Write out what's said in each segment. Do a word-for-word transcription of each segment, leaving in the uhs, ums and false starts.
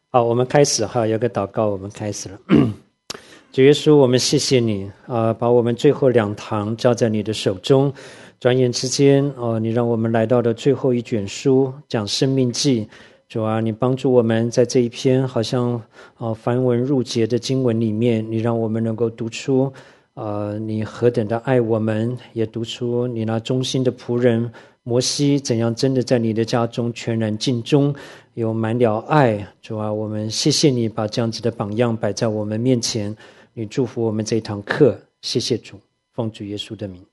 好，我们开始哈，有个祷告，我们开始了。主耶稣，我们谢谢你啊、呃，把我们最后两堂交在你的手中。转眼之间哦、呃，你让我们来到了最后一卷书，讲生命记。主啊，你帮助我们在这一篇好像啊、呃、繁文缛节的经文里面，你让我们能够读出呃你何等的爱我们，也读出你那忠心的仆人摩西怎样真的在你的家中全然尽忠，有满了爱。主啊，我们谢谢你把这样子的榜样摆在我们面前，你祝福我们这一堂课，谢谢主，奉主耶稣的名。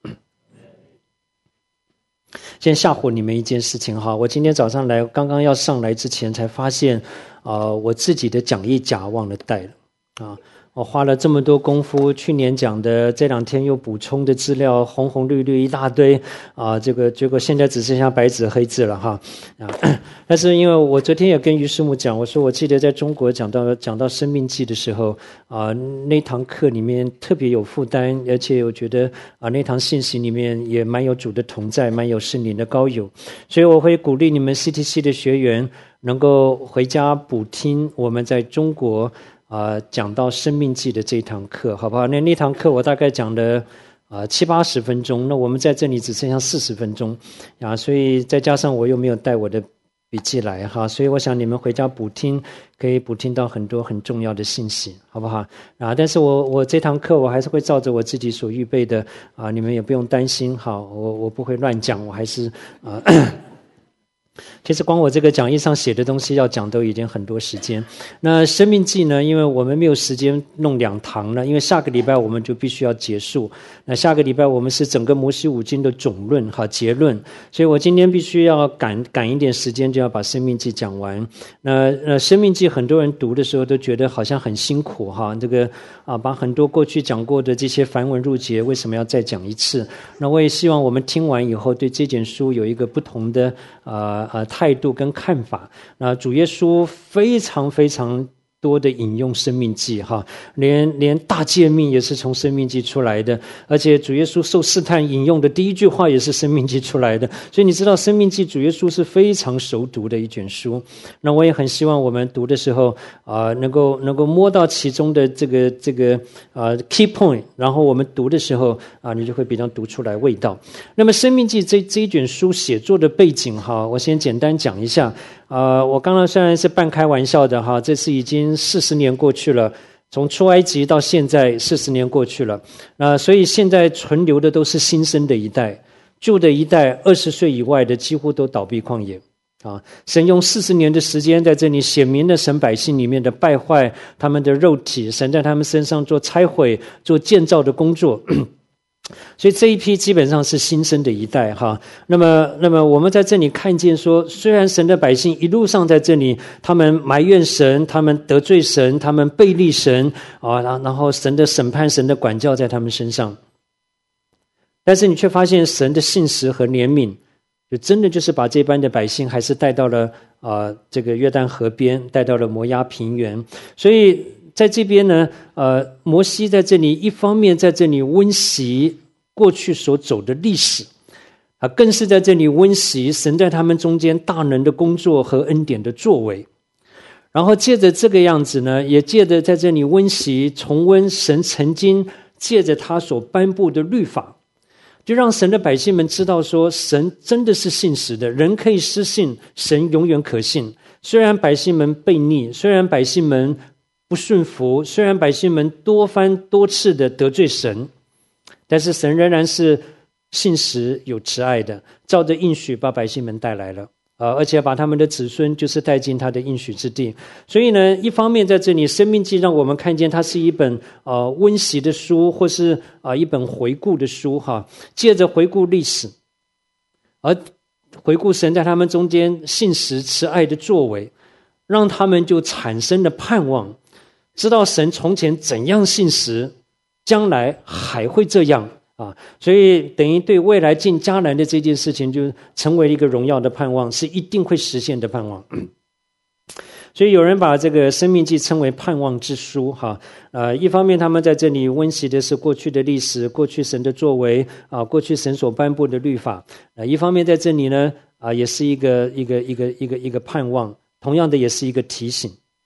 先吓唬你们一件事情哈，我今天早上来，刚刚要上来之前才发现，呃，我自己的讲义夹忘了带了啊。我花了这么多功夫，去年讲的，这两天又补充的资料，红红绿绿一大堆啊，这个结果现在只剩下白纸黑字了哈啊！但是因为我昨天也跟于师母讲，我说我记得在中国讲到讲到生命记的时候啊，那堂课里面特别有负担，而且我觉得啊那堂信息里面也蛮有主的同在，蛮有圣灵的高友，所以我会鼓励你们 C T C 的学员能够回家补听我们在中国。啊、呃，讲到生命记的这一堂课，好不好？那那堂课我大概讲了啊、呃、七八十分钟，那我们在这里只剩下四十分钟啊，所以再加上我又没有带我的笔记来哈，所以我想你们回家补听，可以补听到很多很重要的信息，好不好？啊，但是我我这堂课我还是会照着我自己所预备的啊，你们也不用担心哈，我我不会乱讲，我还是啊。其实光我这个讲义上写的东西要讲都已经很多时间。那生命记呢，因为我们没有时间弄两堂了，因为下个礼拜我们就必须要结束。那下个礼拜我们是整个摩西五经的总论和结论，所以我今天必须要赶赶一点时间，就要把生命记讲完。那呃，生命记很多人读的时候都觉得好像很辛苦哈，这个啊，把很多过去讲过的这些繁文缛节，为什么要再讲一次？那我也希望我们听完以后，对这卷书有一个不同的啊。呃呃，态度跟看法。那主耶稣非常非常多的引用生命记哈，连连大诫命也是从生命记出来的，而且主耶稣受试探引用的第一句话也是生命记出来的，所以你知道生命记主耶稣是非常熟读的一卷书。那我也很希望我们读的时候啊、呃，能够能够摸到其中的这个这个啊、呃、key point， 然后我们读的时候啊、呃，你就会比较读出来味道。那么生命记这这一卷书写作的背景哈，我先简单讲一下。呃，我刚刚虽然是半开玩笑的哈，这次已经四十年过去了，从出埃及到现在四十年过去了，呃，所以现在存留的都是新生的一代，旧的一代二十岁以外的几乎都倒闭旷野啊。神用四十年的时间在这里显明了神百姓里面的败坏，他们的肉体，神在他们身上做拆毁、做建造的工作。所以这一批基本上是新生的一代哈，那么，那么我们在这里看见说，虽然神的百姓一路上在这里，他们埋怨神，他们得罪神，他们背逆神啊，然后神的审判、神的管教在他们身上，但是你却发现神的信实和怜悯，就真的就是把这班的百姓还是带到了啊、呃、这个约旦河边，带到了摩押平原，所以。在这边呢，呃，摩西在这里一方面在这里温习过去所走的历史，啊，更是在这里温习神在他们中间大能的工作和恩典的作为。然后借着这个样子呢，也借着在这里温习重温神曾经借着他所颁布的律法，就让神的百姓们知道说，神真的是信实的，人可以失信，神永远可信。虽然百姓们悖逆，虽然百姓们不顺服，虽然百姓们多番多次的得罪神，但是神仍然是信实有慈爱的，照着应许把百姓们带来了，呃，而且把他们的子孙就是带进他的应许之地。所以呢，一方面在这里生命记让我们看见它是一本呃温习的书，或是啊、呃、一本回顾的书哈，借着回顾历史，而回顾神在他们中间信实慈爱的作为，让他们就产生了盼望，知道神从前怎样信实，将来还会这样啊，所以等于对未来进迦南的这件事情，就成为一个荣耀的盼望，是一定会实现的盼望。所以有人把这个生命记称为盼望之书哈，呃，一方面他们在这里温习的是过去的历史，过去神的作为啊，过去神所颁布的律法，呃，一方面在这里呢啊，也是一个一个一个一个一个盼望，同样的也是一个提醒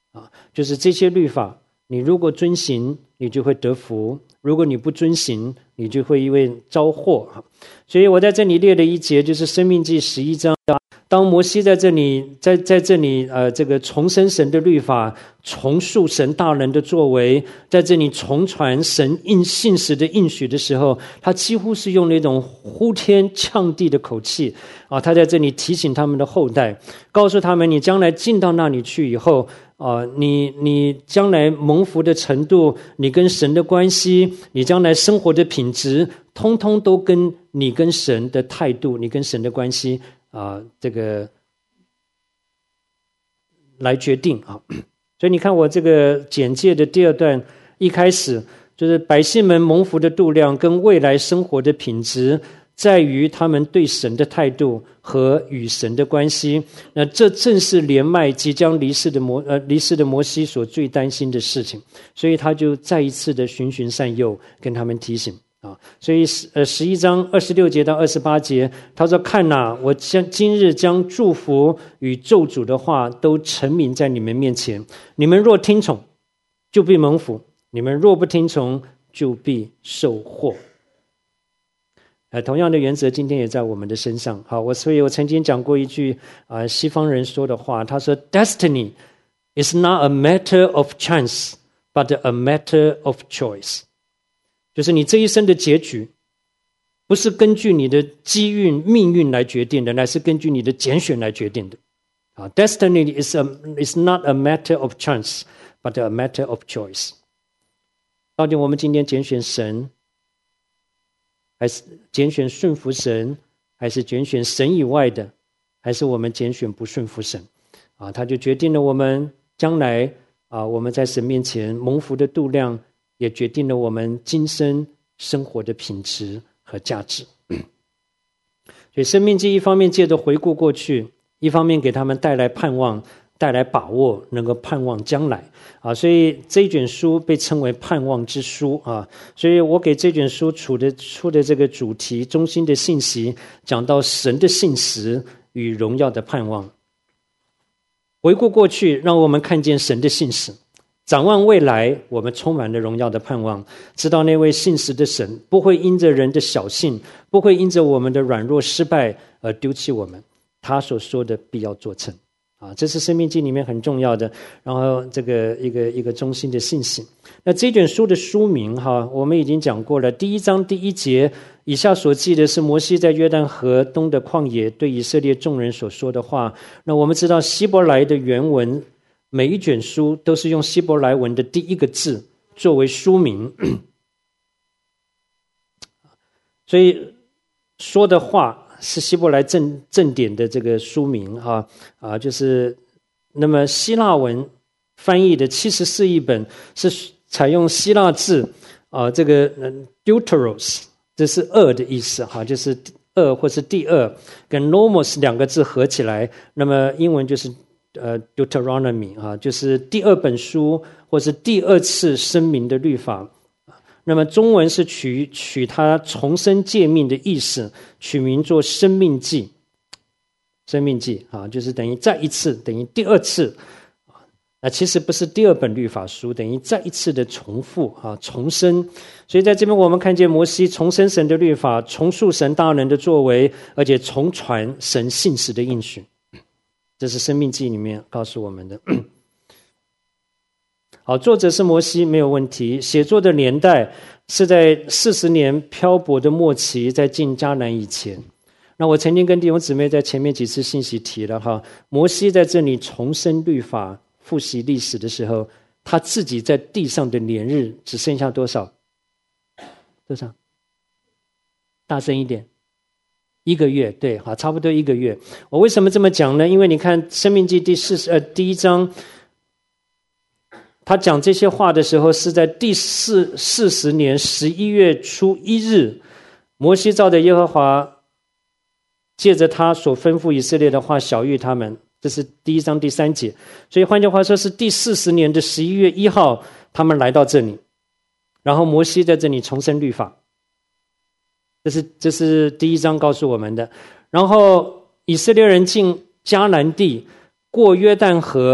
啊，就是这些律法，你如果遵行，你就会得福；如果你不遵行，你就会因为遭祸。所以我在这里列了一节，就是《申命记》十一章。当摩西在这里，在在这里，呃，这个重申神的律法，重述神大能的作为，在这里重传神应信实的应许的时候，他几乎是用那种呼天呛地的口气啊！他在这里提醒他们的后代，告诉他们：你将来进到那里去以后啊，你你将来蒙福的程度，你跟神的关系，你将来生活的品质，通通都跟你跟神的态度，你跟神的关系。啊，这个来决定啊，所以你看我这个简介的第二段一开始就是百姓们蒙福的度量跟未来生活的品质，在于他们对神的态度和与神的关系。那这正是连麦即将离世的摩呃离世的摩西所最担心的事情，所以他就再一次的循循善诱，跟他们提醒。啊，所以呃，十一章二十六节到二十八节，他说：“看哪，我将今日将祝福与咒诅的话都陈明在你们面前。你们若听从，就必蒙福；你们若不听从，就必受祸。”呃，同样的原则今天也在我们的身上。好，我所以我曾经讲过一句啊、呃，西方人说的话，他说 ：“Destiny is not a matter of chance, but a matter of choice。”就是你这一生的结局，不是根据你的机运、命运来决定的，乃是根据你的拣选来决定的。啊 ，Destiny is a is not a matter of chance, but a matter of choice。到底我们今天拣选神，还是拣选顺服神，还是拣选神以外的，还是我们拣选不顺服神？啊，他就决定了我们将来啊，我们在神面前蒙福的度量。也决定了我们今生生活的品质和价值。所以生命记一方面借着回顾过去，一方面给他们带来盼望，带来把握，能够盼望将来啊。所以这一卷书被称为盼望之书啊。所以我给这卷书出的出的这个主题中心的信息，讲到神的信实与荣耀的盼望。回顾过去，让我们看见神的信实。展望未来，我们充满了荣耀的盼望，知道那位信实的神不会因着人的小信，不会因着我们的软弱失败而丢弃我们，他所说的必要做成啊，这是生命记里面很重要的，然后这个一个一个中心的信息。那这卷书的书名哈，我们已经讲过了，第一章第一节以下所记的是摩西在约旦河东的旷野对以色列众人所说的话。那我们知道希伯来的原文，每一卷书都是用希伯来文的第一个字作为书名，所以说的话是希伯来正正典的这个书名哈啊，就是那么希腊文翻译的七十四译本是采用希腊字啊，这个 deuteros 这是二的意思哈，就是二或是第二，跟 nomos 两个字合起来，那么英文就是呃 Deuteronomy 啊，就是第二本书或是第二次声明的律法。那么中文是取取它重生诫命的意思，取名做生命记。生命记啊，就是等于再一次，等于第二次。那其实不是第二本律法书，等于再一次的重复啊，重生。所以在这边我们看见摩西重生神的律法，重述神大能的作为，而且重传神信实的应许。这是生命记里面告诉我们的。好，作者是摩西没有问题，写作的年代是在四十年漂泊的末期，在进迦南以前。那我曾经跟弟兄姊妹在前面几次信息提了哈，摩西在这里重申律法、复习历史的时候，他自己在地上的年日只剩下多少？多少？大声一点。一个月，对，好，差不多一个月。我为什么这么讲呢？因为你看《申命记》第四十呃第一章，他讲这些话的时候是在第四四十年十一月初一日，摩西照着耶和华借着他所吩咐以色列的话晓谕他们，这是第一章第三节。所以换句话说，是第四十年的十一月一号，他们来到这里，然后摩西在这里重申律法。这是这是第一章告诉我们的。然后以色列人进迦南地，过约旦河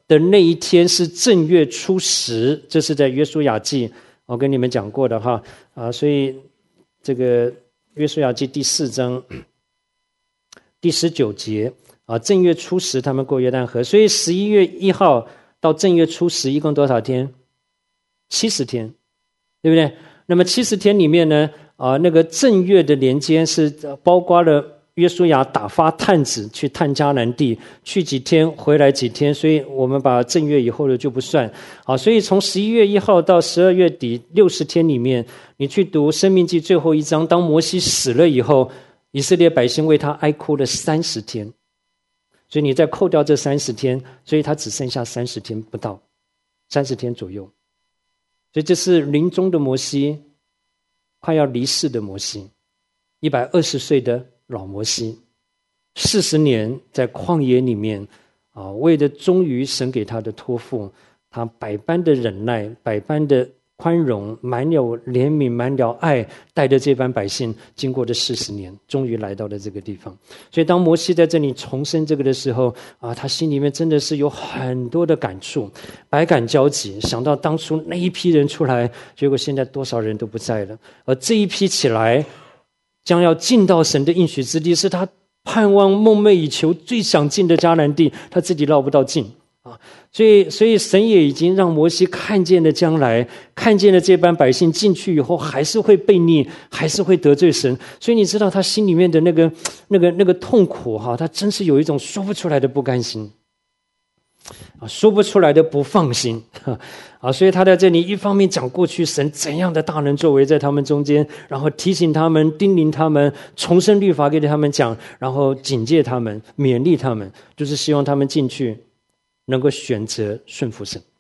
的那一天是正月初十，这是在约书亚记我跟你们讲过的哈啊，所以这个约书亚记第四章第十九节啊，正月初十他们过约旦河，所以十一月一号到正月初十一共多少天？七十天，对不对？那么七十天里面呢啊，那个正月的年间是包括了约书亚打发探子去探迦南地，去几天回来几天，所以我们把正月以后的就不算。好，所以从十一月一号到十二月底六十天里面，你去读申命记最后一章，当摩西死了以后，以色列百姓为他哀哭了三十天，所以你再扣掉这三十天，所以他只剩下三十天不到，三十天左右。所以这是临终的摩西，快要离世的摩西，一百二十岁的老摩西，四十年在旷野里面啊，为了忠于神给他的托付，他百般的忍耐，百般的宽容，满有怜悯，满了爱，带着这班百姓经过这四十年，终于来到了这个地方。所以当摩西在这里重申这个的时候啊，他心里面真的是有很多的感触，百感交集，想到当初那一批人出来，结果现在多少人都不在了，而这一批起来将要进到神的应许之地，是他盼望梦寐以求最想进的迦南地，他自己绕不到进啊！所以，所以神也已经让摩西看见了将来，看见了这班百姓进去以后还是会悖逆，还是会得罪神。所以你知道他心里面的那个、那个、那个痛苦哈，他真是有一种说不出来的不甘心啊，说不出来的不放心啊，所以他在这里一方面讲过去神怎样的大能作为在他们中间，然后提醒他们、叮咛他们，重申律法给他们讲，然后警戒他们、勉励他们，就是希望他们进去能够选择顺服神。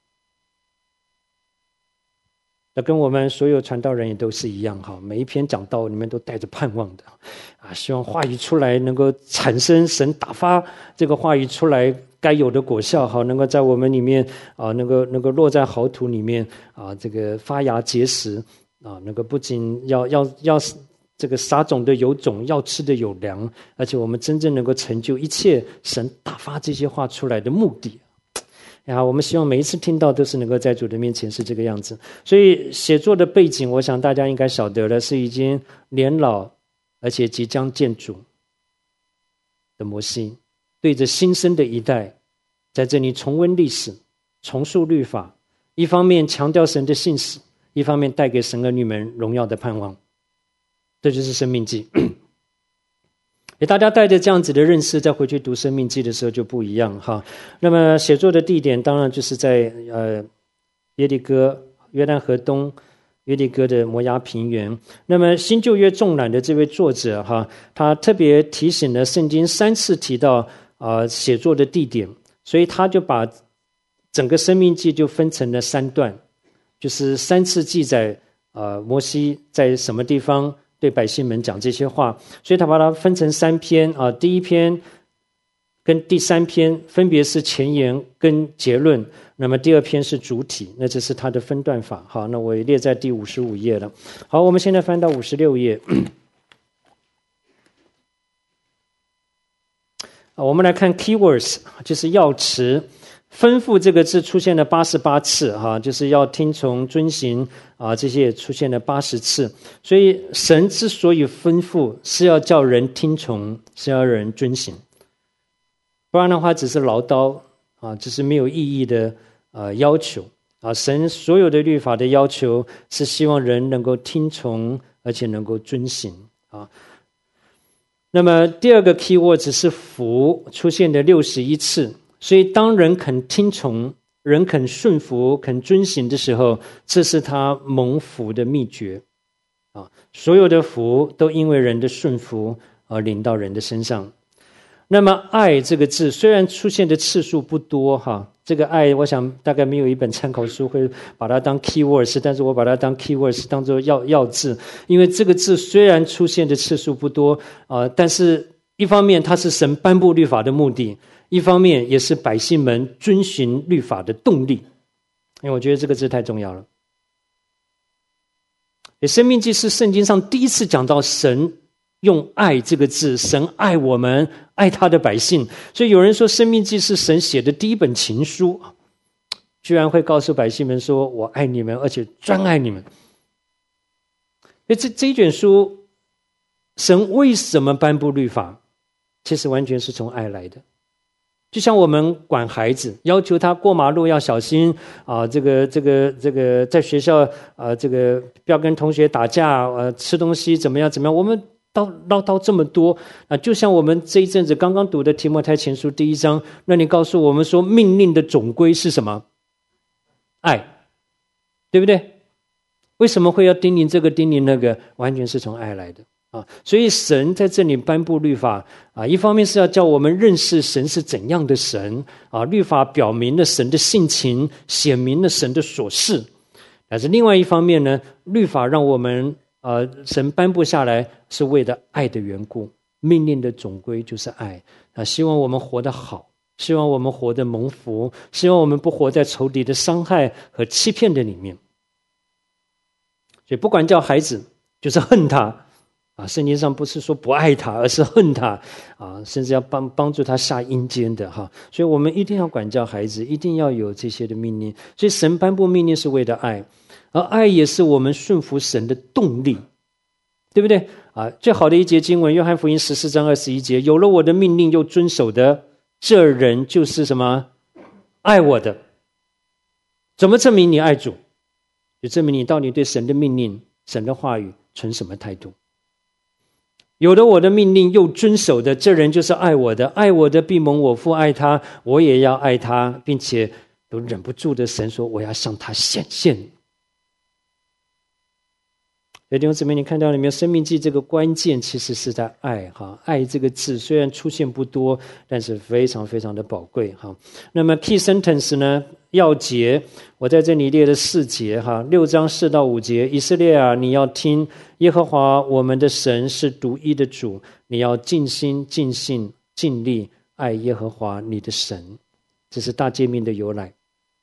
那跟我们所有传道人也都是一样哈，每一篇讲道你们都带着盼望的啊，希望话语出来能够产生神打发这个话语出来该有的果效，好能够在我们里面啊，能够能够落在好土里面啊，这个发芽结实啊，那个不仅要要要这个撒种的有种，要吃的有粮，而且我们真正能够成就一切神打发这些话出来的目的。啊，我们希望每一次听到都是能够在主的面前是这个样子。所以写作的背景，我想大家应该晓得了，是已经年老而且即将见主的摩西，对着新生的一代，在这里重温历史，重述律法，一方面强调神的信实，一方面带给神儿女们荣耀的盼望。这就是申命记。给大家带着这样子的认识，再回去读申命记的时候就不一样哈。那么写作的地点当然就是在呃耶利哥、约旦河东、约利哥的摩押平原。那么新旧约纵览的这位作者哈，他特别提醒了圣经三次提到啊、呃、写作的地点，所以他就把整个申命记就分成了三段，就是三次记载啊、呃、摩西在什么地方对百姓们讲这些话，所以他把它分成三篇啊，第一篇跟第三篇分别是前言跟结论，那么第二篇是主体，那这是它的分段法。好，那我也列在第五十五页了。好，我们现在翻到五十六页。我们来看 keywords， 就是要词。吩咐这个字出现了八十八次哈，就是要听从遵行啊，这些也出现了八十次。所以神之所以吩咐，是要叫人听从，是要人遵行，不然的话只是唠叨啊，只是没有意义的呃要求啊。神所有的律法的要求是希望人能够听从，而且能够遵行啊。那么第二个 keyword 是福，出现的六十一次。所以当人肯听从，人肯顺服，肯遵行的时候，这是他蒙福的秘诀啊！所有的福都因为人的顺服而临到人的身上。那么爱这个字虽然出现的次数不多哈，这个爱我想大概没有一本参考书会把它当 keywords， 但是我把它当 keywords 当作要要字，因为这个字虽然出现的次数不多啊，但是一方面它是神颁布律法的目的，一方面也是百姓们遵循律法的动力，因为我觉得这个字太重要了。申命记是圣经上第一次讲到神用爱这个字，神爱我们，爱他的百姓，所以有人说申命记是神写的第一本情书居然会告诉百姓们说：“我爱你们，而且专爱你们。”所以这这一卷书，神为什么颁布律法？其实完全是从爱来的。就像我们管孩子，要求他过马路要小心啊，这个这个这个在学校啊，这个不要跟同学打架，呃，吃东西怎么样怎么样，我们叨唠叨这么多啊。就像我们这一阵子刚刚读的提摩太前书第一章，那你告诉我们说，命令的总归是什么？爱，对不对？为什么会要叮咛这个叮咛那个？完全是从爱来的。啊，所以神在这里颁布律法啊，一方面是要叫我们认识神是怎样的神啊，律法表明了神的性情，显明了神的所示。但是另外一方面呢，律法让我们呃，神颁布下来是为了爱的缘故，命令的总归就是爱啊，希望我们活得好，希望我们活得蒙福，希望我们不活在仇敌的伤害和欺骗的里面。所以不管叫孩子，就是恨他。啊，圣经上不是说不爱他，而是恨他啊，甚至要帮帮助他下阴间的哈。所以我们一定要管教孩子，一定要有这些的命令。所以神颁布命令是为了爱，而爱也是我们顺服神的动力，对不对啊？最好的一节经文，约翰福音十四章二十一节，有了我的命令又遵守的，这人就是什么？爱我的。怎么证明你爱主？就证明你到底对神的命令、神的话语存什么态度。有了我的命令又遵守的，这人就是爱我的。爱我的必蒙我父爱他，我也要爱他，并且都忍不住的神说，我要向他显现。所以弟兄姊妹，你看到里面生命记这个关键其实是在爱哈，爱这个字虽然出现不多，但是非常非常的宝贵哈。那么 key sentence 呢，要节我在这里列了四节哈，六章四到五节。以色列啊，你要听耶和华我们的神是独一的主，你要尽心尽性尽力爱耶和华你的神。这是大诫命的由来，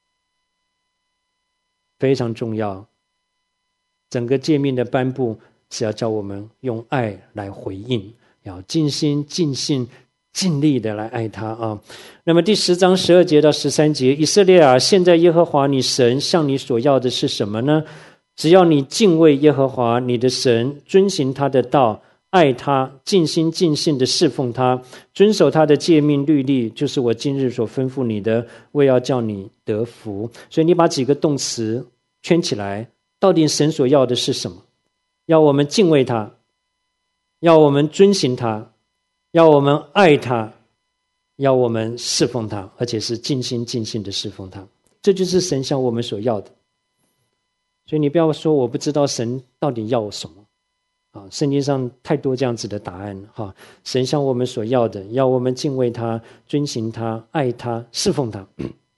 非常重要。整个诫命的颁布是要叫我们用爱来回应，要尽心尽性尽力的来爱他啊。那么第十章十二节到十三节，以色列啊，现在耶和华你神向你所要的是什么呢？只要你敬畏耶和华你的神，遵行他的道，爱他，尽心尽性的侍奉他，遵守他的诫命律例，就是我今日所吩咐你的，为要叫你得福。所以你把几个动词圈起来，到底神所要的是什么？要我们敬畏他，要我们遵行他，要我们爱他，要我们侍奉他，而且是尽心尽性的侍奉他。这就是神向我们所要的。所以你不要说我不知道神到底要什么啊！圣经上太多这样子的答案哈。神向我们所要的，要我们敬畏他，遵行他，爱他，侍奉他。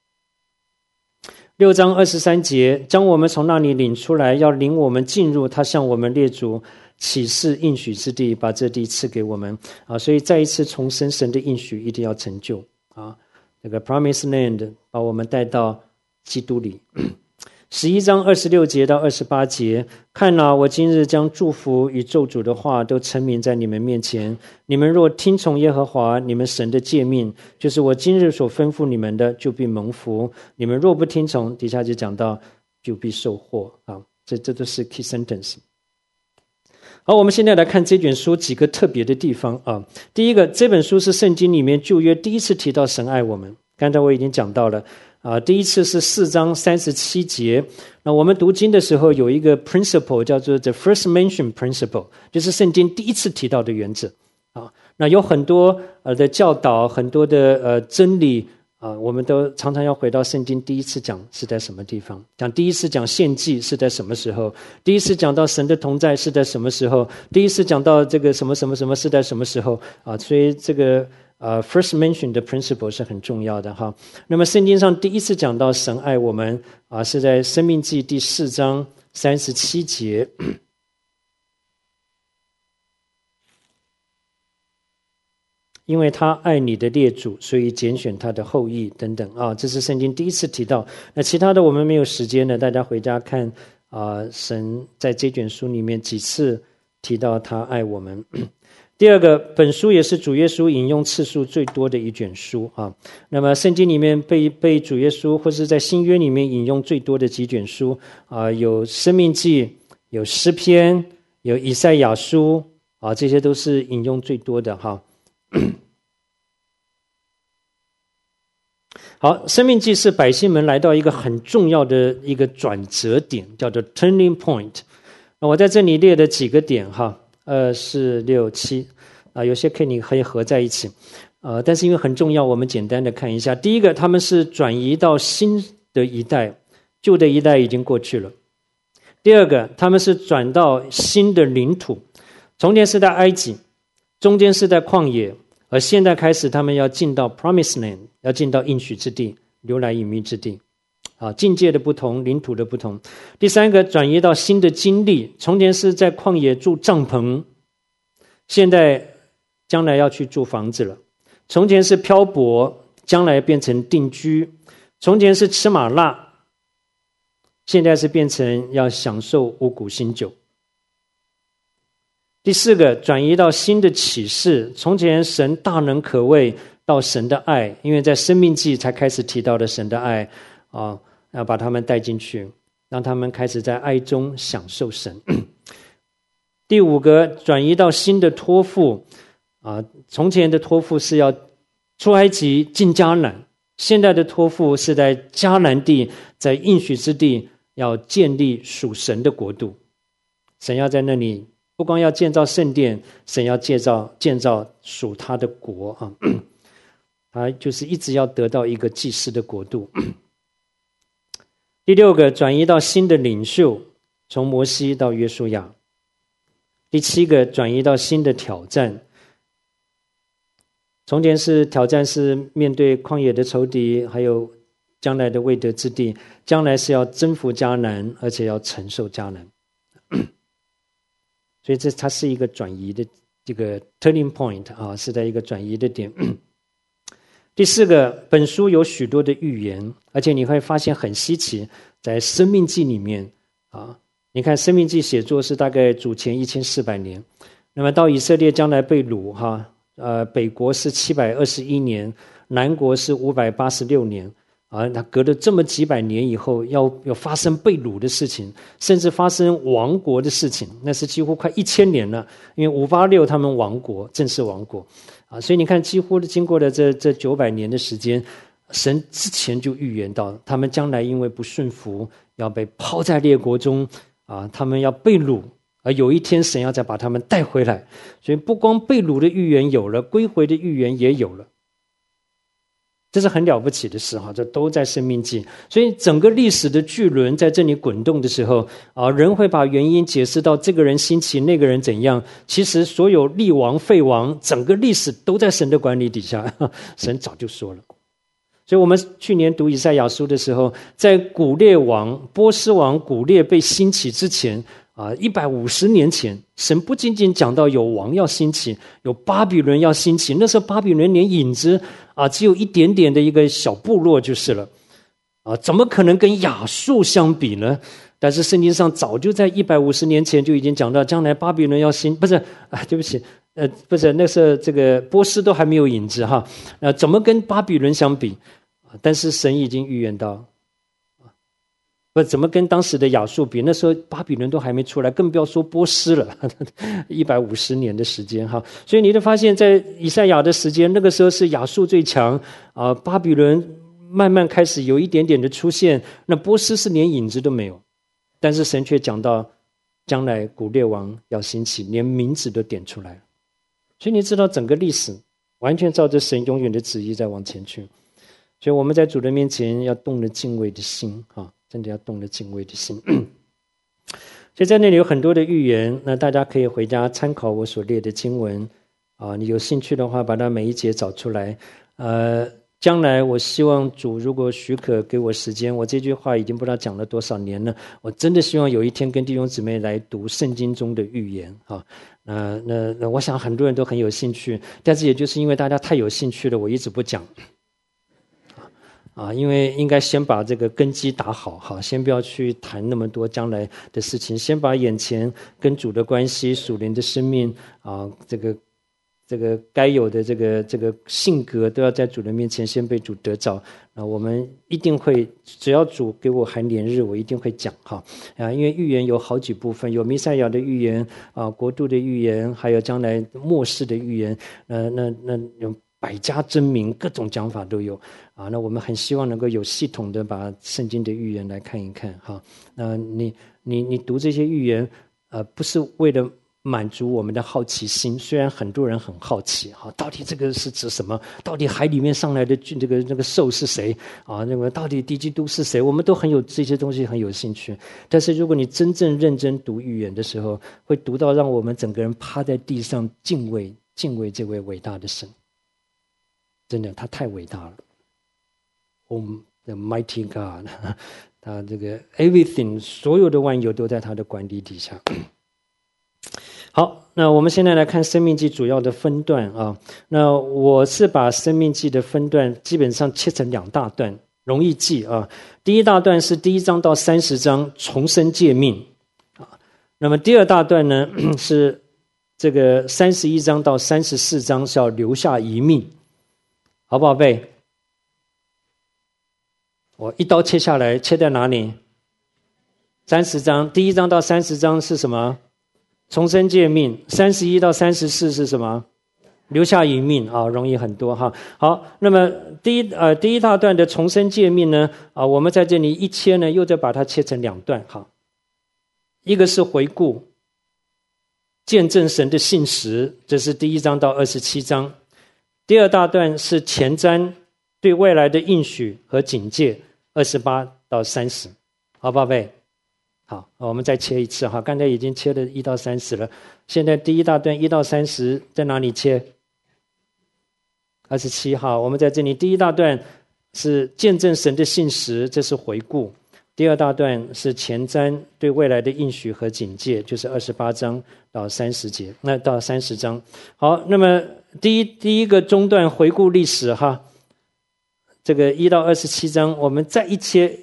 六章二十三节，将我们从那里领出来，要领我们进入他向我们列祖起誓应许之地，把这地赐给我们啊！所以再一次重申神的应许一定要成就啊！那个 Promised Land 把我们带到基督里。十一章二十六节到二十八节，看啊，我今日将祝福与咒诅的话都陈明在你们面前。你们若听从耶和华你们神的诫命，就是我今日所吩咐你们的，就必蒙福；你们若不听从，底下就讲到就必受祸啊！这这都是 key sentence。好，我们现在来看这卷书几个特别的地方啊。第一个，这本书是圣经里面旧约第一次提到神爱我们，刚才我已经讲到了。啊，第一次是四章三十七节。那我们读经的时候有一个 principle 叫做 the first mention principle， 就是圣经第一次提到的原则。啊，那有很多呃的教导，很多的呃真理啊，我们都常常要回到圣经第一次讲是在什么地方，讲第一次讲献祭是在什么时候，第一次讲到神的同在是在什么时候，第一次讲到这个什么什么什么是在什么时候啊，所以这个。呃 ，first mention 的 principle 是很重要的哈。那么圣经上第一次讲到神爱我们啊，是在申命记第四章三十七节。因为他爱你的列祖，所以拣选他的后裔等等啊，这是圣经第一次提到。那其他的我们没有时间了，大家回家看啊，神在这卷书里面几次提到他爱我们。 第二个，本书也是主耶稣引用次数最多的一卷书啊。那么圣经里面被被主耶稣或是在新约里面引用最多的几卷书啊，有申命记，有诗篇，有以赛亚书啊，这些都是引用最多的哈。好，申命记是百姓们来到一个很重要的一个转折点，叫做 turning point。我在这里列的几个点哈。二四六七啊，有些可以你可以合在一起，呃，但是因为很重要，我们简单的看一下。第一个，他们是转移到新的一代，旧的一代已经过去了。第二个，他们是转到新的领土，从前是在埃及，中间是在旷野，而现在开始他们要进到 Promised Land， 要进到应许之地，流来隐秘之地。啊，境界的不同，领土的不同。第三个，转移到新的经历，从前是在旷野住帐篷，现在将来要去住房子了。从前是漂泊，将来变成定居。从前是吃麻辣，现在是变成要享受五谷新酒。第四个，转移到新的启示，从前神大能可畏，到神的爱，因为在申命记才开始提到的神的爱啊，要把他们带进去，让他们开始在爱中享受神。第五个，转移到新的托付啊，从前的托付是要出埃及进迦南，现在的托付是在迦南地，在应许之地要建立属神的国度。神要在那里不光要建造圣殿，神要建造建造属他的国啊，他就是一直要得到一个祭司的国度。第六个，转移到新的领袖，从摩西到约书亚。第七个，转移到新的挑战，从前是挑战是面对旷野的仇敌，还有将来的未得之地，将来是要征服迦南，而且要承受迦南。所以这它是一个转移的这个 turning point 啊，是在一个转移的点。第四个，本书有许多的预言，而且你会发现很稀奇，在申命记里面啊，你看申命记写作是大概主前一千四百年，那么到以色列将来被掳哈，呃，北国是七百二十一年，南国是五百八十六年啊，那隔了这么几百年以后，要要发生被掳的事情，甚至发生亡国的事情，那是几乎快一千年了，因为五八六他们亡国，正式亡国。啊，所以你看，几乎经过了这这九百年的时间，神之前就预言到，他们将来因为不顺服，要被抛在列国中，啊，他们要被掳，而有一天神要再把他们带回来。所以不光被掳的预言有了，归回的预言也有了，这是很了不起的事哈，这都在申命记。所以整个历史的巨轮在这里滚动的时候啊，人会把原因解释到这个人兴起，那个人怎样。其实所有立王废王，整个历史都在神的管理底下，神早就说了。所以我们去年读以赛亚书的时候，在古列王波斯王古列被兴起之前啊，一百五十年前，神不仅仅讲到有王要兴起，有巴比伦要兴起，那时候巴比伦连影子啊，只有一点点的一个小部落就是了，啊，怎么可能跟亚述相比呢？但是圣经上早就在一百五十年前就已经讲到，将来巴比伦要兴，不是啊，对不起，呃，不是，那时候这个波斯都还没有影子哈，呃，怎么跟巴比伦相比？但是神已经预言到。不怎么跟当时的亚述比？那时候巴比伦都还没出来，更不要说波斯了。一百五十年的时间哈，所以你就发现，在以赛亚的时间，那个时候是亚述最强啊，巴比伦慢慢开始有一点点的出现，那波斯是连影子都没有。但是神却讲到，将来古列王要兴起，连名字都点出来了。所以你知道，整个历史完全照着神永远的旨意在往前去。所以我们在主的面前要动了敬畏的心啊。真的要动了敬畏的心。所以在那里有很多的预言，那大家可以回家参考我所列的经文啊，你有兴趣的话把它每一节找出来。呃，将来我希望主如果许可给我时间，我这句话已经不知道讲了多少年了，我真的希望有一天跟弟兄姊妹来读圣经中的预言啊。那那那我想很多人都很有兴趣，但是也就是因为大家太有兴趣了，我一直不讲。啊，因为应该先把这个根基打好，好，先不要去谈那么多将来的事情，先把眼前跟主的关系、属灵的生命啊，这个这个该有的这个这个性格都要在主的面前先被主得着啊！我们一定会，只要主给我还年日，我一定会讲哈啊！因为预言有好几部分，有弥赛亚的预言啊，国度的预言，还有将来末世的预言，呃，那那有百家争鸣，各种讲法都有啊！那我们很希望能够有系统的把圣经的预言来看一看哈。那你你你读这些预言，呃，不是为了满足我们的好奇心，虽然很多人很好奇，哈，到底这个是指什么？到底海里面上来的这个这个兽是谁啊？那个到底敌基督是谁？我们都很有这些东西很有兴趣。但是如果你真正认真读预言的时候，会读到让我们整个人趴在地上敬畏敬畏这位伟大的神。真的，他太伟大了。Oh, the mighty God， 他这个 everything 所有的万有都在他的管理底下。好，那我们现在来看生命记主要的分段啊。那我是把生命记的分段基本上切成两大段，容易记啊。第一大段是第一章到三十章重生诫命啊，那么第二大段呢是这个三十一章到三十四章是要留下遗命，好不好背？我一刀切下来，切在哪里？三十章，第一章到三十章是什么？重生诫命。三十一到三十四是什么？留下遗命啊，容易很多哈。好，那么第一呃第一大段的重生诫命呢啊，我们在这里一切呢，又再把它切成两段哈。一个是回顾，见证神的信实，这是第一章到二十七章。第二大段是前瞻，对未来的应许和警戒，二十八到三十，好宝贝。好，我们再切一次哈，刚才已经切了一到三十了，现在第一大段一到三十在哪里切？二十七号，我们在这里第一大段是见证神的信实，这是回顾；第二大段是前瞻，对未来的应许和警戒，就是二十八章到三十节，那到三十章。好，那么第一第一个中段回顾历史哈，这个一到二十七章，我们再一切。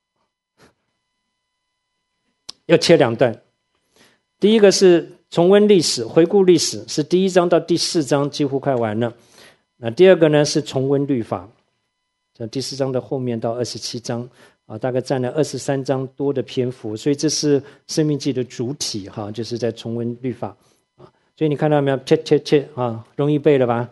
要切两段，第一个是重温历史、回顾历史，是第一章到第四章几乎快完了。那第二个呢是重温律法，从第四章的后面到二十七章啊，大概占了二十三章多的篇幅，所以这是生命记的主体哈，就是在重温律法啊。所以你看到没有？切切切啊，容易背了吧？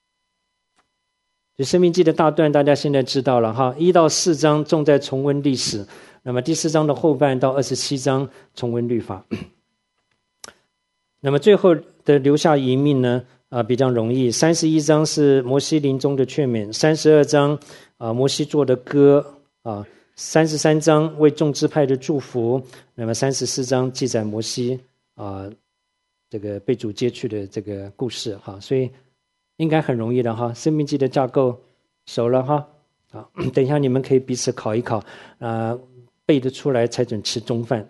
所以生命记的大段大家现在知道了哈，一到四章重在重温历史。那么第四章的后半到二十七章重温律法，那么最后的留下遗命呢？啊，比较容易。三十一章是摩西临终的劝勉，三十二章啊摩西做的歌啊，三十三章为众支派的祝福，那么三十四章记载摩西啊这个被主接去的这个故事哈，所以应该很容易的哈。生命记的架构熟了哈，好，等一下你们可以彼此考一考啊。背得出来才准吃中饭。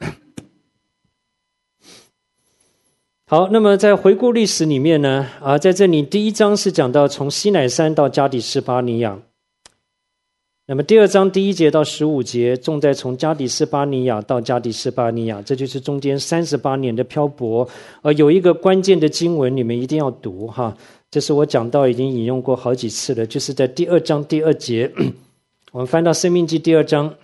好，那么在回顾历史里面呢，啊，在这里第一章是讲到从西乃山到加底斯巴尼亚，那么第二章第一节到十五节重在从加底斯巴尼亚到加底斯巴尼亚，这就是中间三十八年的漂泊。呃，有一个关键的经文你们一定要读哈，这是我讲到已经引用过好几次了，就是在第二章第二节，我们翻到申命记第二章。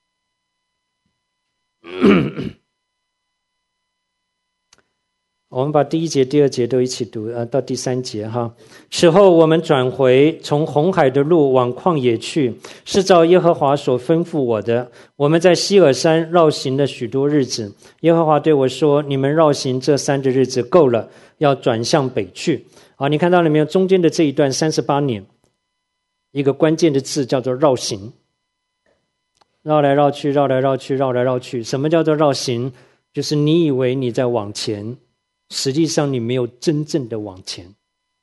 我们把第一节、第二节都一起读，呃，到第三节哈。此后我们转回，从红海的路往旷野去，是照耶和华所吩咐我的。我们在西尔山绕行了许多日子。耶和华对我说：“你们绕行这三的日子够了，要转向北去。”好，你看到了没有？中间的这一段三十八年，一个关键的字叫做绕行。绕来绕去，绕来绕去，绕来绕去。什么叫做绕行？就是你以为你在往前，实际上你没有真正的往前。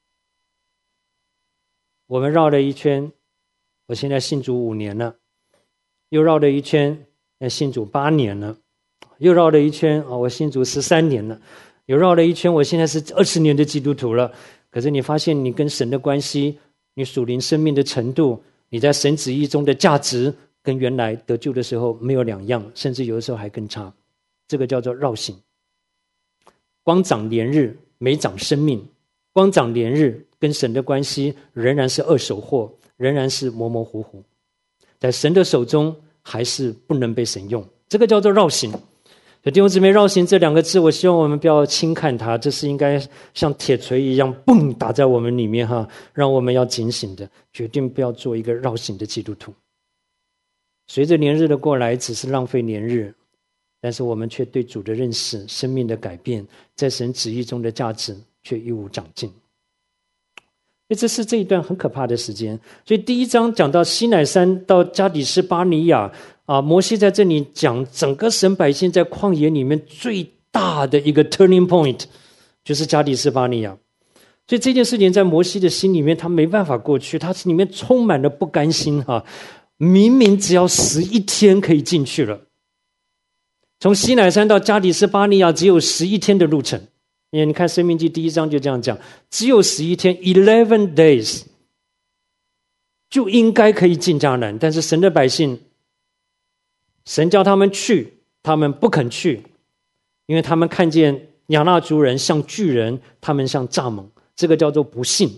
我们绕了一圈，我现在信主五年了，又绕了一圈，信主八年了，又绕了一圈，我信主十三年了，又绕了一圈，我现在是二十年的基督徒了。可是你发现你跟神的关系，你属灵生命的程度，你在神旨意中的价值，跟原来得救的时候没有两样，甚至有的时候还更差。这个叫做绕行。光长年日，没长生命； 光长连日跟神的关系仍然是二手货，仍然是模模糊糊，在神的手中还是不能被神用，这个叫做绕行。弟兄姊妹，绕行这两个字，我希望我们不要轻看它，这是应该像铁锤一样嘣打在我们里面哈，让我们要警醒的，决定不要做一个绕行的基督徒。随着年日的过来，只是浪费年日，但是我们却对主的认识、生命的改变，在神旨意中的价值却一无长进。所以这是这一段很可怕的时间。所以第一章讲到西乃山到加底斯巴尼亚啊，摩西在这里讲整个神百姓在旷野里面最大的一个 turning point 就是加底斯巴尼亚。所以这件事情在摩西的心里面他没办法过去，他里面充满了不甘心啊！明明只要十一天可以进去了，从西乃山到加底斯巴尼亚只有十一天的路程。因为你看申命记第一章就这样讲，只有十一天 eleven days 就应该可以进迦南，但是神的百姓，神叫他们去，他们不肯去，因为他们看见亚衲族人像巨人，他们像蚱蜢，这个叫做不信，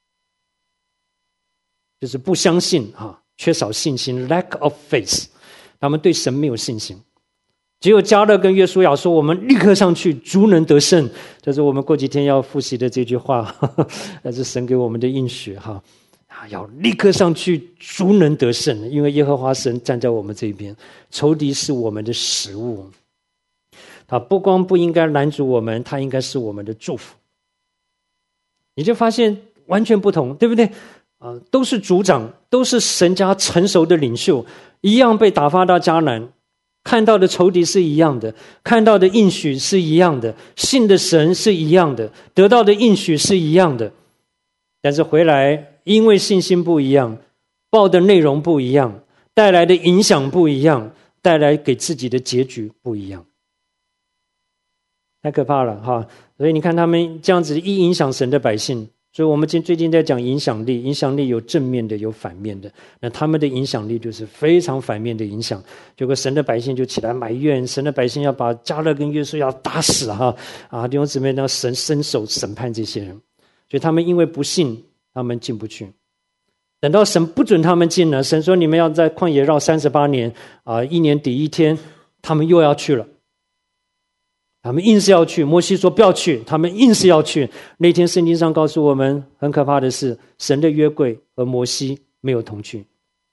就是不相信啊，缺少信心 lack of faith， 他们对神没有信心。只有迦勒跟约书亚说，我们立刻上去，足能得胜。这是我们过几天要复习的这句话，那是神给我们的应许哈，要立刻上去，足能得胜，因为耶和华神站在我们这边，仇敌是我们的食物，他不光不应该拦阻我们，他应该是我们的祝福。你就发现完全不同，对不对？啊，都是族长，都是神家成熟的领袖，一样被打发到迦南。看到的仇敌是一样的，看到的应许是一样的，信的神是一样的，得到的应许是一样的，但是回来因为信心不一样，报的内容不一样，带来的影响不一样，带来给自己的结局不一样，太可怕了哈！所以你看他们这样子一影响神的百姓，所以我们最近在讲影响力，影响力有正面的有反面的，那他们的影响力就是非常反面的影响，结果神的百姓就起来埋怨，神的百姓要把迦勒跟约书亚打死哈啊！弟兄姊妹，让神伸手审判这些人，所以他们因为不信，他们进不去。等到神不准他们进了，神说你们要在旷野绕三十八年啊，一年抵一天，他们又要去了。他们硬是要去，摩西说不要去，他们硬是要去。那天圣经上告诉我们，很可怕的是，神的约柜和摩西没有同去，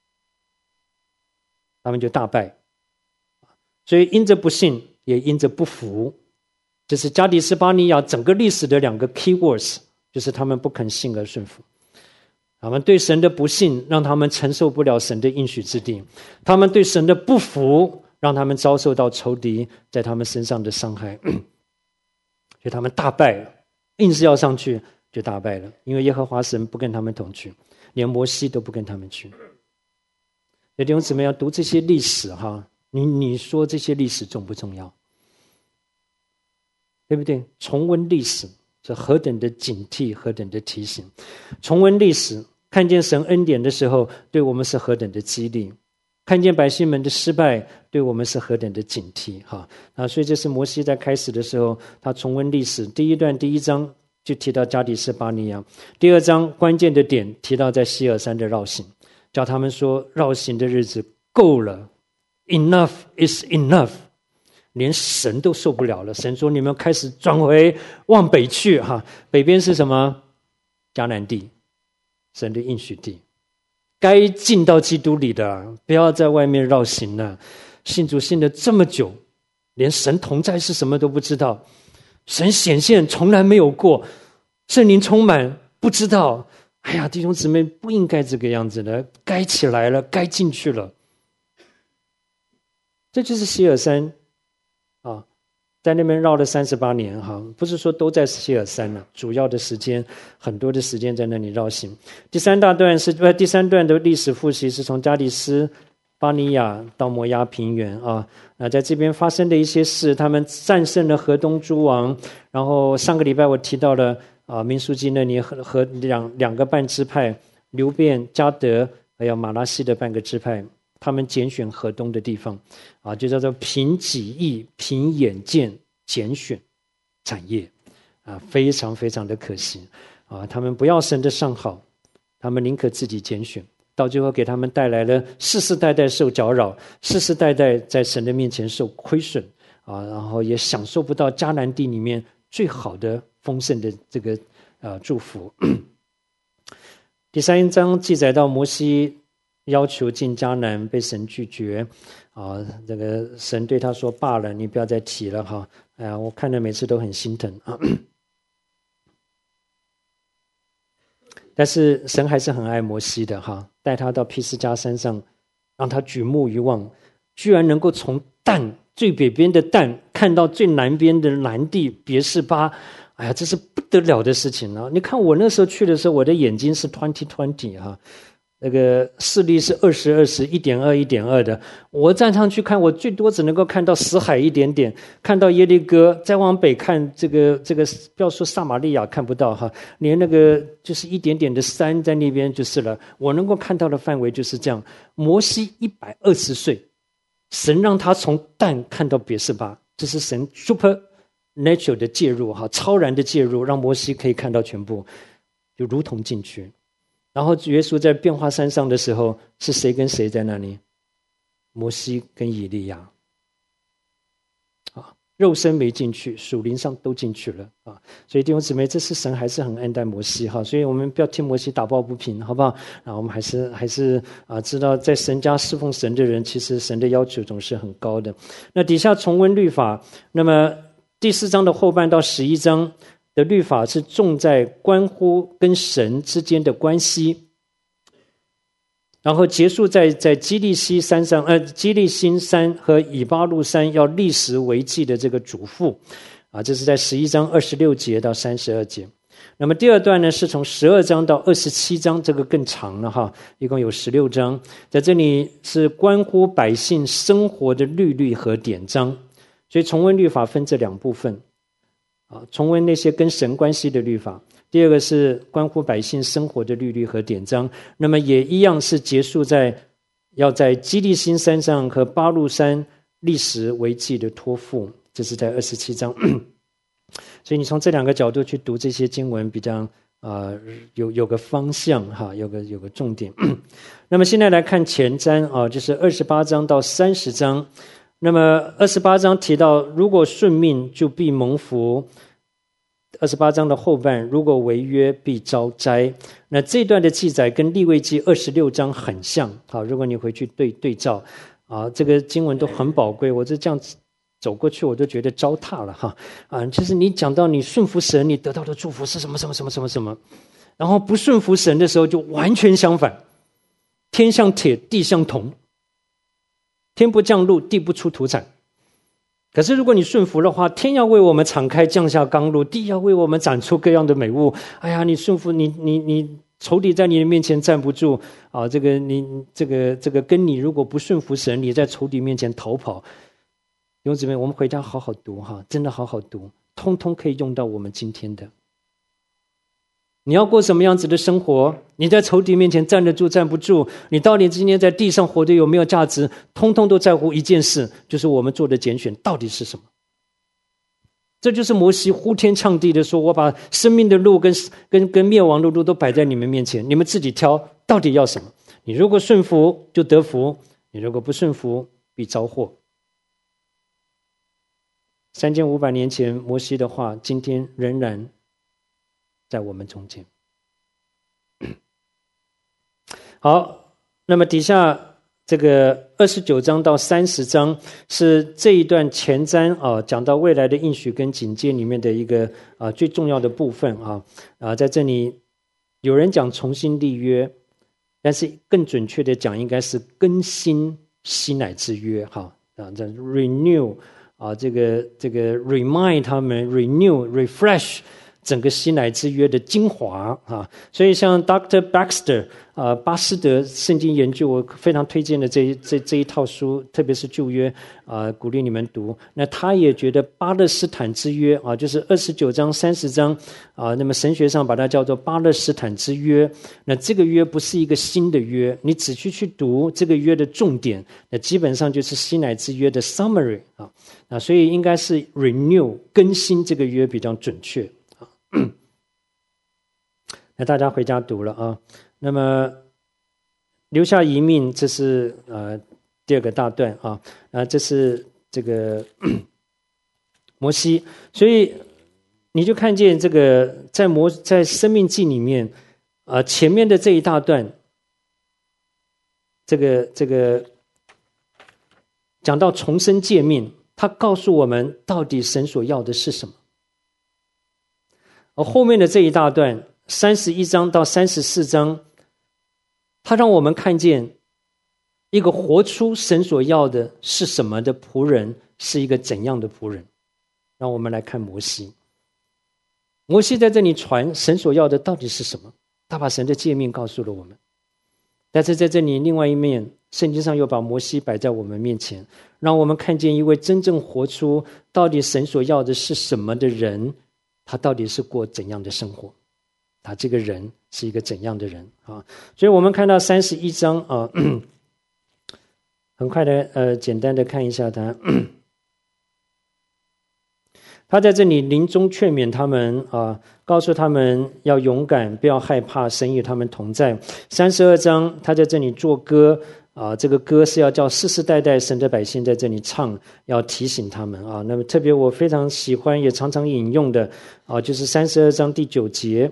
他们就大败。所以因着不信，也因着不服，这是加底斯巴尼亚整个历史的两个 key words， 就是他们不肯信而顺服。他们对神的不信，让他们承受不了神的应许之地；他们对神的不服，让他们遭受到仇敌在他们身上的伤害，所以他们大败了，硬是要上去就大败了，因为耶和华神不跟他们同去，连摩西都不跟他们去。弟兄姊妹要读这些历史哈，你你说这些历史重不重要？对不对？重温历史是何等的警惕，何等的提醒。重温历史，看见神恩典的时候，对我们是何等的激励。看见百姓们的失败，对我们是何等的警惕哈啊！所以这是摩西在开始的时候，他重温历史。第一段第一章就提到加底斯巴尼亚，第二章关键的点提到在西尔山的绕行，叫他们说绕行的日子够了 ，enough is enough， 连神都受不了了。神说你们开始转回往北去哈，北边是什么？迦南地，神的应许地。该进到基督里的，不要在外面绕行了。信主信了这么久，连神同在是什么都不知道，神显现从来没有过，圣灵充满不知道。哎呀，弟兄姊妹，不应该这个样子的，该起来了，该进去了。这就是希尔山啊，在那边绕了三十八年哈，不是说都在希尔山了，主要的时间很多的时间在那里绕行。第三大段是呃，第三段的历史复习是从加底斯巴尼亚到摩押平原啊，那在这边发生的一些事，他们战胜了河东诸王，然后上个礼拜我提到了啊，民数记那里和和两两个半支派，流便、迦得还有马拉西的半个支派。他们拣选河东的地方啊，就叫做凭己意、凭眼见拣选产业啊，非常非常的可惜。 啊，他们不要神的上好，他们宁可自己拣选，到最后给他们带来了世世代代受搅扰，世世代代在神的面前受亏损啊，然后也享受不到迦南地里面最好的丰盛的这个呃祝福。第三章记载到摩西要求进迦南，被神拒绝啊，这个神对他说：“罢了，你不要再提了哈。”哎呀，我看了每次都很心疼啊。但是神还是很爱摩西的哈，带他到毗斯迦山上，让他举目一望，居然能够从但最北边的但看到最南边的南地别是巴。哎呀，这是不得了的事情啊！你看我那时候去的时候，我的眼睛是 twenty twenty 哈，那个视力是二十二十一点二一点二的。我站上去看，我最多只能够看到死海一点点，看到耶利哥，再往北看这个这个，不要说撒玛利亚看不到哈，连那个就是一点点的山在那边就是了。我能够看到的范围就是这样。摩西一百二十岁，神让他从但看到别是巴，这是神 super。natural 的介入哈，超然的介入，让摩西可以看到全部，就如同进去。然后耶稣在变化山上的时候，是谁跟谁在那里？摩西跟以利亚。啊，肉身没进去，属灵上都进去了啊。所以弟兄姊妹，这是神还是很恩待摩西哈，所以我们不要替摩西打抱不平，好不好？啊，我们还是还是啊，知道在神家侍奉神的人，其实神的要求总是很高的。那底下重温律法，那么。第四章的后半到十一章的律法是重在关乎跟神之间的关系，然后结束在在基利西山上，呃，基利新山和以巴路山要立时为记的这个嘱咐，啊，这是在十一章二十六节到三十二节。那么第二段呢，是从十二章到二十七章，这个更长了哈，一共有十六章，在这里是关乎百姓生活的律律和典章。所以重温律法分这两部分啊，重温那些跟神关系的律法，第二个是关乎百姓生活的律律和典章。那么也一样是结束在要在基利新山上和巴路山立时为记的托付，这是在二十七章。所以你从这两个角度去读这些经文，比较呃有有个方向哈，有个有个重点。那么现在来看前瞻啊，就是二十八章到三十章。那么二十八章提到，如果顺命就必蒙福。二十八章的后半，如果违约必遭灾。那这段的记载跟利未记二十六章很像。好，如果你回去对对照啊，这个经文都很宝贵。我就这样走过去，我都觉得糟蹋了哈啊！就是你讲到你顺服神，你得到的祝福是什么什么什么什么什么，然后不顺服神的时候就完全相反，天像铁，地像铜。天不降露，地不出土产。可是如果你顺服的话，天要为我们敞开，降下甘露，地要为我们长出各样的美物。哎呀，你顺服，你你你仇敌在你的面前站不住啊！这个你这个这个跟你如果不顺服神，你在仇敌面前逃跑。弟兄姊妹，我们回家好好读哈，真的好好读，通通可以用到我们今天的。你要过什么样子的生活？你在仇敌面前站得住站不住？你到底今天在地上活得有没有价值？通通都在乎一件事，就是我们做的拣选到底是什么。这就是摩西呼天抢地的说，我把生命的路跟跟跟灭亡的路都摆在你们面前，你们自己挑到底要什么。你如果顺服就得福，你如果不顺服必遭祸。三千五百年前摩西的话，今天仍然在我们中间。好，那么底下这个二十九章到三十章是这一段前瞻啊，讲到未来的应许跟警戒里面的一个啊最重要的部分啊啊，在这里有人讲重新立约，但是更准确的讲，应该是更新西乃之约哈啊，这 renew 啊，这个这个 remind 他们 renew refresh。整个西乃之约的精华啊，所以像 Doctor Baxter 啊、呃，巴斯德圣经研究，我非常推荐的这这这一套书，特别是旧约啊、呃，鼓励你们读。那他也觉得巴勒斯坦之约啊，就是二十九章、三十章啊，那么神学上把它叫做巴勒斯坦之约。那这个约不是一个新的约，你仔细去读这个约的重点，那基本上就是西乃之约的 summary 啊啊，所以应该是 renew 更新这个约比较准确。 那大家回家读了啊。那么留下遗命，这是呃第二个大段啊，啊这是这个摩西，所以你就看见这个在摩在生命记里面啊、呃、前面的这一大段，这个这个讲到重生诫命，他告诉我们到底神所要的是什么。而后面的这一大段三十一章到三十四章，他让我们看见一个活出神所要的是什么的仆人是一个怎样的仆人。让我们来看摩西。摩西在这里传神所要的到底是什么，他把神的诫命告诉了我们。但是在这里另外一面，圣经上又把摩西摆在我们面前，让我们看见一位真正活出到底神所要的是什么的人，他到底是过怎样的生活，他这个人是一个怎样的人啊？所以我们看到三十一章啊，很快的呃，简单的看一下他。他在这里临终劝勉他们啊，告诉他们要勇敢，不要害怕，神与他们同在。三十二章他在这里作歌啊，这个歌是要叫世世代代神的百姓在这里唱，要提醒他们啊。那么特别我非常喜欢也常常引用的啊，就是三十二章第九节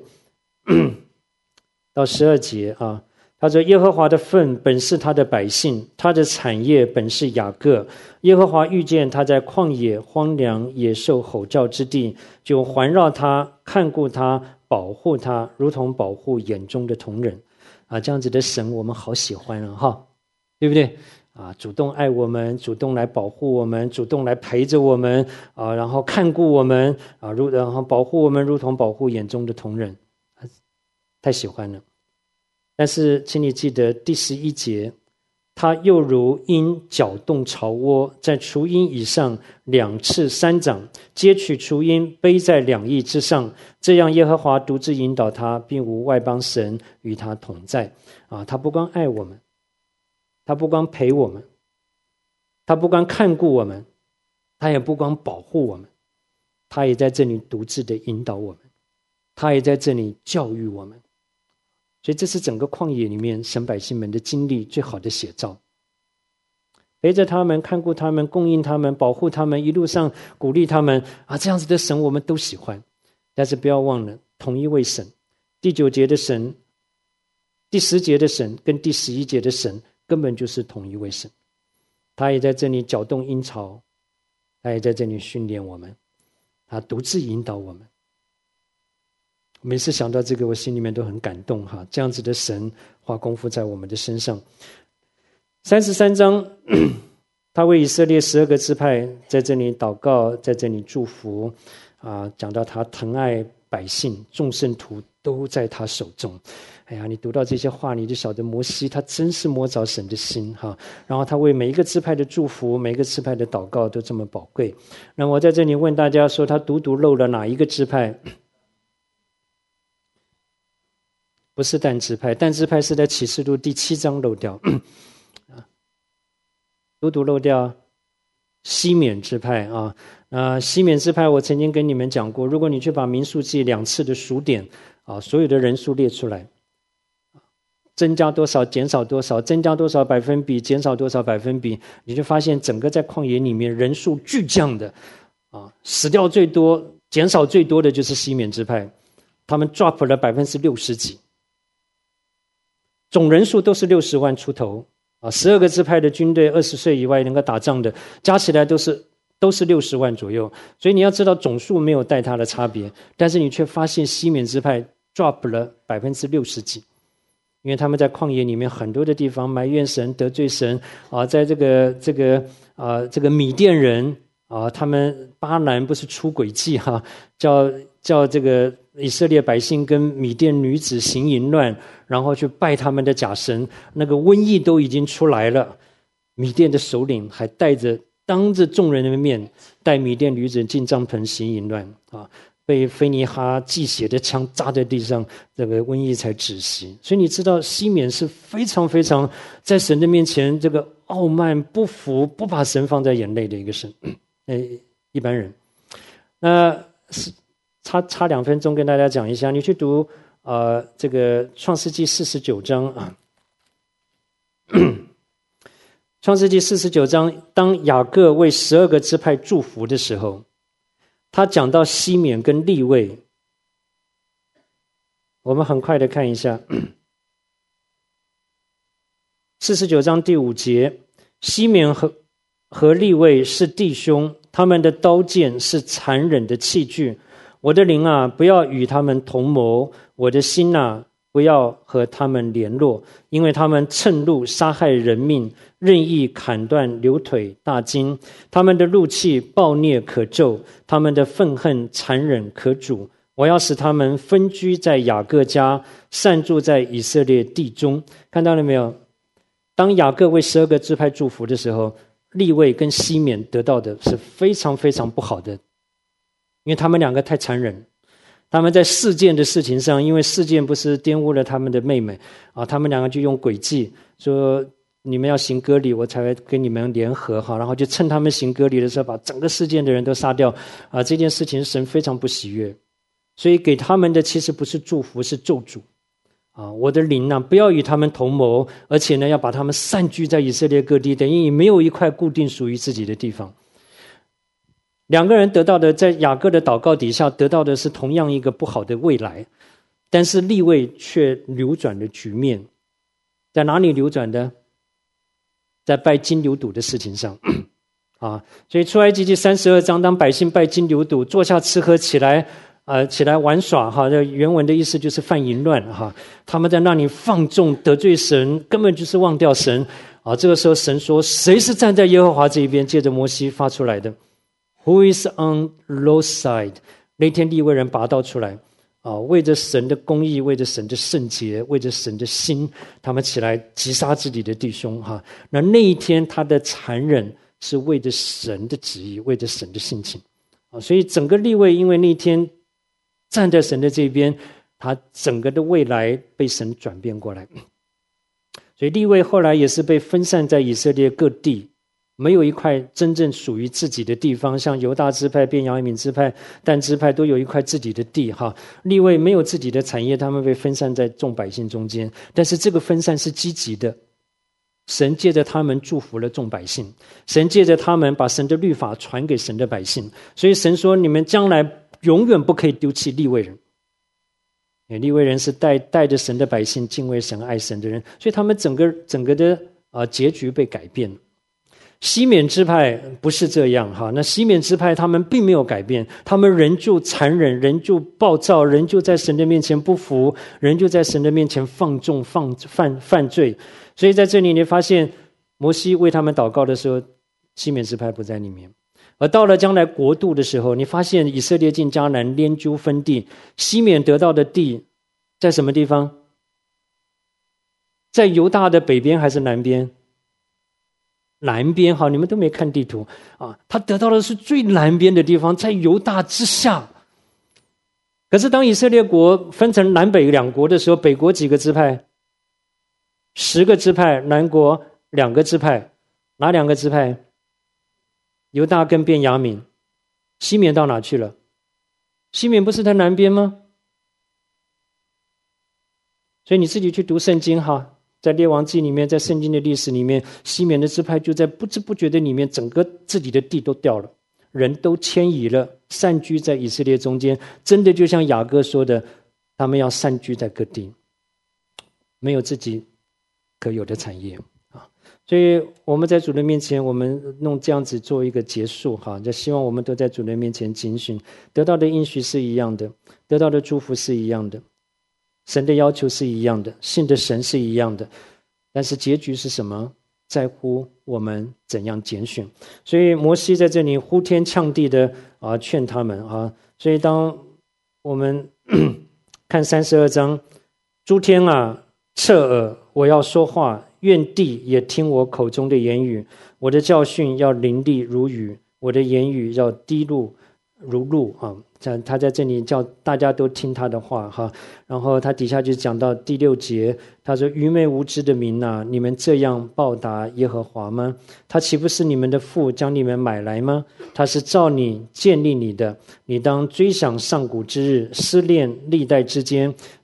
到十二节啊。他说耶和华的份本是他的百姓，他的产业本是雅各。耶和华遇见他在旷野荒凉野兽吼叫之地，就环绕他，看顾他，保护他，如同保护眼中的瞳人啊。这样子的神我们好喜欢啊，哈，对不对啊？主动爱我们，主动来保护我们，主动来陪着我们啊，然后看顾我们啊，如然后保护我们，如同保护眼中的瞳人，太喜欢了。但是请你记得第十一节，他又如鹰搅动巢窝，在雏鹰以上两翅三掌，接取雏鹰，背在两翼之上，这样耶和华独自引导他，并无外邦神与他同在啊！他不光爱我们，他不光陪我们，他不光看顾我们，他也不光保护我们，他也在这里独自的引导我们，他也在这里教育我们。所以这是整个旷野里面神百姓们的经历最好的写照，陪着他们，看顾他们，供应他们，保护他们，一路上鼓励他们啊，这样子的神我们都喜欢。但是不要忘了同一位神，第九节的神，第十节的神跟第十一节的神根本就是同一位神，他也在这里搅动鹰巢，他也在这里训练我们，他独自引导我们。每次想到这个，我心里面都很感动哈！这样子的神花功夫在我们的身上。三十三章，他为以色列十二个支派在这里祷告，在这里祝福啊，讲到他疼爱百姓，众圣徒都在他手中。哎呀，你读到这些话，你就晓得摩西他真是摸着神的心哈。然后他为每一个支派的祝福，每一个支派的祷告都这么宝贵。那我在这里问大家说，他独独漏了哪一个支派？不是但支派，但支派是在启示录第七章漏掉，独独漏掉西缅支派啊。呃，西缅支派我曾经跟你们讲过，如果你去把民数记两次的数点啊，所有的人数列出来，增加多少，减少多少，增加多少百分比，减少多少百分比，你就发现整个在旷野里面人数巨降的啊，死掉最多、减少最多的就是西缅支派，他们 drop 了百分之六十几。总人数都是六十万出头啊，十二个支派的军队，二十岁以外能够打仗的，加起来都是都是六十万左右。所以你要知道总数没有带它的差别，但是你却发现西缅支派 drop 了百分之六十几，因为他们在旷野里面很多的地方埋怨神、得罪神啊，在这个这个啊这个米甸人啊，他们巴兰不是出诡计哈、啊，叫叫这个以色列百姓跟米甸女子行淫乱，然后去拜他们的假神，那个瘟疫都已经出来了，米甸的首领还带着当着众人的面带米甸女子进帐篷行淫乱啊，被菲尼哈祭血的枪扎在地上，这个瘟疫才止息。所以你知道西缅是非常非常在神的面前这个傲慢不服，不把神放在眼内的一个神，呃，一般人。那差差两分钟跟大家讲一下，你去读呃这个创世纪四十九章啊。创世纪四十九章，当雅各为十二个支派祝福的时候，他讲到西缅跟利未。我们很快的看一下四十九章第五节，西缅和和利未是弟兄，他们的刀剑是残忍的器具。我的灵啊，不要与他们同谋；我的心啊，不要和他们联络，因为他们趁路杀害人命，任意砍断流腿大筋。他们的怒气暴虐可咒，他们的愤恨残忍可辱。我要使他们分居在雅各家，散住在以色列地中。看到了没有？当雅各为十二个支派祝福的时候，利未跟西缅得到的是非常非常不好的，因为他们两个太残忍。他们在事件的事情上，因为事件不是玷污了他们的妹妹啊，他们两个就用诡计说你们要行割礼，我才会跟你们联合哈，然后就趁他们行割礼的时候，把整个事件的人都杀掉啊！这件事情神非常不喜悦，所以给他们的其实不是祝福，是咒诅啊！我的灵呢、啊，不要与他们同谋，而且呢，要把他们散居在以色列各地，等于你没有一块固定属于自己的地方。两个人得到的，在雅各的祷告底下得到的是同样一个不好的未来，但是利未却扭转了局面。在哪里扭转的？在拜金牛犊的事情上啊！所以出埃及记三十二章，当百姓拜金牛犊，坐下吃喝起来呃，起来玩耍哈，这原文的意思就是犯淫乱哈。他们在那里放纵得罪神，根本就是忘掉神啊！这个时候神说：“谁是站在耶和华这一边？”借着摩西发出来的。Who is on Lord's side？ 那天利未人拔刀出来啊，为着神的公义，为着神的圣洁，为着神的心，他们起来击杀自己的弟兄哈。那那一天他的残忍是为着神的旨意，为着神的性情啊。所以整个利未因为那天站在神的这边，他整个的未来被神转变过来。所以利未后来也是被分散在以色列各地。没有一块真正属于自己的地方，像犹大支派、便雅悯支派、但支派都有一块自己的地哈。利未没有自己的产业，他们被分散在众百姓中间，但是这个分散是积极的。神借着他们祝福了众百姓，神借着他们把神的律法传给神的百姓，所以神说：你们将来永远不可以丢弃利未人。利未人是带带着神的百姓敬畏神、爱神的人，所以他们整个整个的啊结局被改变了。西缅支派不是这样哈，那西缅支派他们并没有改变，他们仍旧残忍，仍旧暴躁，仍旧在神的面前不服，仍旧在神的面前放纵、放犯犯罪。所以在这里你发现，摩西为他们祷告的时候，西缅支派不在里面。而到了将来国度的时候，你发现以色列进迦南，连揪分地，西缅得到的地在什么地方？在犹大的北边还是南边？南边哈，你们都没看地图啊，他得到的是最南边的地方，在犹大之下。可是当以色列国分成南北两国的时候，北国几个支派？十个支派，南国两个支派。哪两个支派？犹大跟便雅悯。西缅到哪去了？西缅不是在南边吗？所以你自己去读圣经哈。在列王记里面，在圣经的历史里面，西缅的支派就在不知不觉的里面，整个自己的地都掉了，人都迁移了，散居在以色列中间。真的就像雅各说的，他们要散居在各地，没有自己可有的产业啊。所以我们在主的面前，我们弄这样子做一个结束哈，就希望我们都在主的面前警醒，得到的应许是一样的，得到的祝福是一样的。神的要求是一样的，信的神是一样的，但是结局是什么？在乎我们怎样拣选。所以摩西在这里呼天呛地的啊劝他们啊。所以当我们看三十二章，诸天啊侧耳，我要说话，愿地也听我口中的言语。我的教训要淋漓如雨，我的言语要滴露如露啊。他在这里叫大家都听他的话哈，然后他底下就讲到第六节，他说：愚昧无知的民啊，你们这样报答耶和华吗？他岂不是你们的父将你们买来吗？他是照你建立你的，你当追想上古之日，思念历代之间，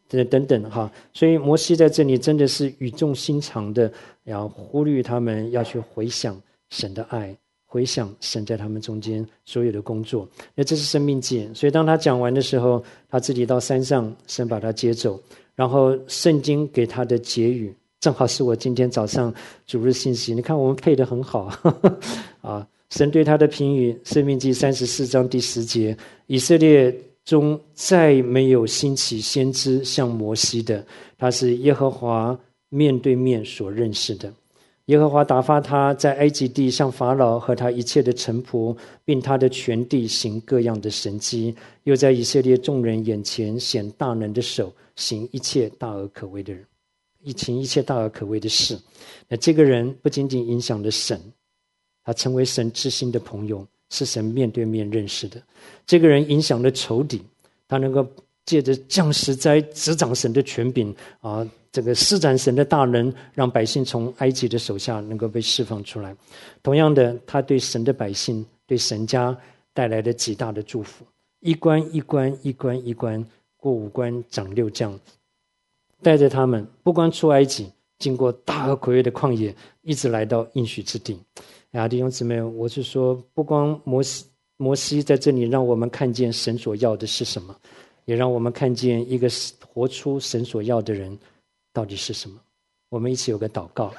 等等哈。所以摩西在这里真的是语重心长的要呼吁他们要去回想神的爱，回想神在他们中间所有的工作。那这是生命记。所以当他讲完的时候，他自己到山上，神把他接走，然后圣经给他的结语正好是我今天早上主日信息，你看我们配得很好啊。神对他的评语，生命记三十四章第十节，以色列中再没有兴起先知像摩西的，他是耶和华面对面所认识的。耶和华打发他在埃及地向法老和他一切的臣仆，并他的全地行各样的神迹，又在以色列众人眼前显大能的手，行一切大而可畏的人，行一切大而可畏的事。那这个人不仅仅影响了神，他成为神知心的朋友，是神面对面认识的。这个人影响了仇敌，他能够借着降十灾执掌神的权柄啊，这个施展神的大能，让百姓从埃及的手下能够被释放出来。同样的，他对神的百姓，对神家带来了极大的祝福。一关一关一关一关过五关斩六将，带着他们不光出埃及，经过大而可畏的旷野，一直来到应许之地。啊，弟兄姊妹，我是说，不光摩西摩西在这里让我们看见神所要的是什么，也让我们看见一个活出神所要的人到底是什么。我们一起有个祷告。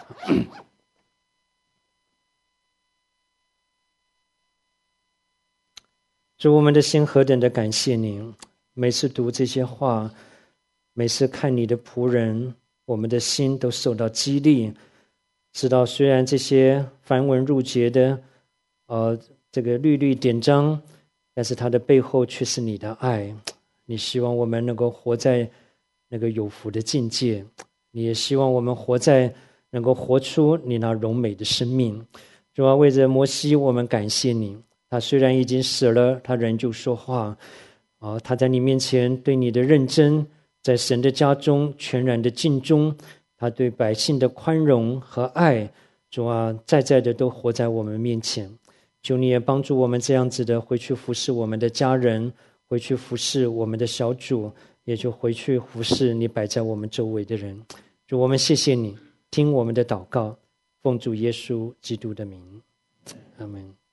主，我们的心何等的感谢你，每次读这些话，每次看你的仆人，我们的心都受到激励，知道虽然这些繁文缛节的呃这个律律典章，但是它的背后却是你的爱。你希望我们能够活在那个有福的境界，你也希望我们活在能够活出你那荣美的生命。主啊，为着摩西，我们感谢你，他虽然已经死了，他仍旧说话啊，他在你面前对你的认真，在神的家中全然的尽忠，他对百姓的宽容和爱，主啊，在在的都活在我们面前。求你也帮助我们这样子的回去服侍我们的家人，回去服侍我们的小组，也就回去服侍你摆在我们周围的人。主，我们谢谢你，听我们的祷告，奉主耶稣基督的名，阿们。